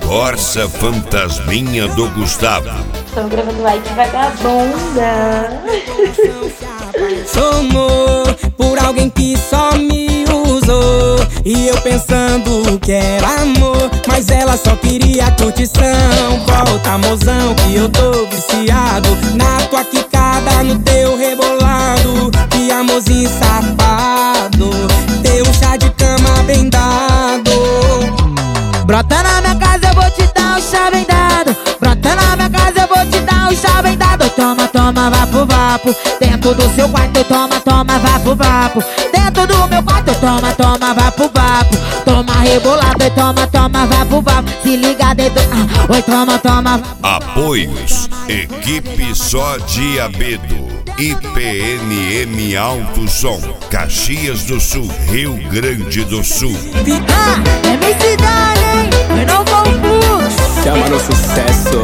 Força Fantasminha do Gustavo. Estamos gravando like vagabunda. Somou por alguém que só me usou, e eu pensando que era amor, mas ela só queria curtição. Volta, mozão, que eu tô viciado na tua quicada, no teu rebolado. Que amorzinho safado, teu chá de cama bem dado. Brota na minha casa, eu vou te dar um chá bem dado. Brota na minha casa, eu vou te dar um chá bem dado. Toma, toma, vapo, vapo. Dentro do seu quarto, toma, toma, vapo, vapo. Dentro do meu quarto, toma, toma, vapo, vapo. Toma rebolado e toma, toma, vapo, vapo. Se liga dentro, oi, toma, toma, vapo. Apoios: Equipe Só Diabedo, IPNM Alto Som, Caxias do Sul, Rio Grande do Sul. É minha cidade, hein? Eu não confuso. Chama no sucesso.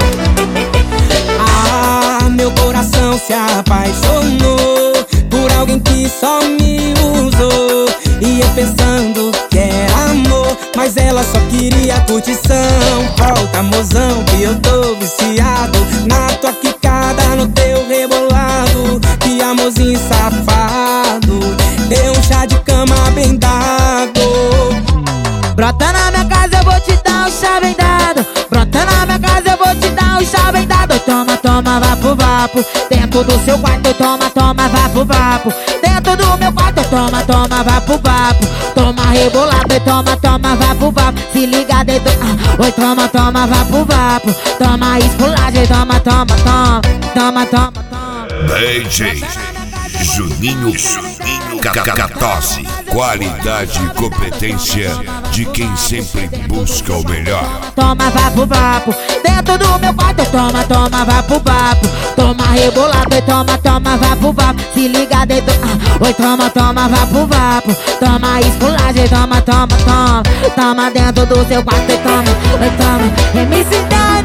Meu coração se apaixonou por alguém que só me usou, e eu pensando que era amor, mas ela só queria curtição. Volta, mozão, que eu tô viciado na tua quicada, no teu rebolado. Que amorzinho safado, deu um chá de cama bem dado. Brota na minha casa, eu vou te dar um chá bem dado. Brota na minha casa, eu vou te dar um chá bem dado. Toma, toma, vapo, vapo. Dentro do seu quarto, toma, toma, vapo, vapo. Dentro do meu quarto, toma, toma, vapo, vapo. Toma rebolado e toma, toma, vapo, vapo. Se liga dentro, oi, toma, toma, vapo, vapo. Toma esculagem, toma, toma, toma. Toma, toma, toma. DJ Juninho Catose. Qualidade e competência de quem sempre busca o melhor. Toma, vapo, vapo. Dentro do meu quarto, toma, toma, vapo, vapo. Toma rebolado e toma, toma, vapo, vapo. Se liga dentro, oi, toma, toma, vapo, vapo. Toma esculagem, toma, toma, toma. Toma dentro do seu quarto e toma, oi, toma. MC Dani.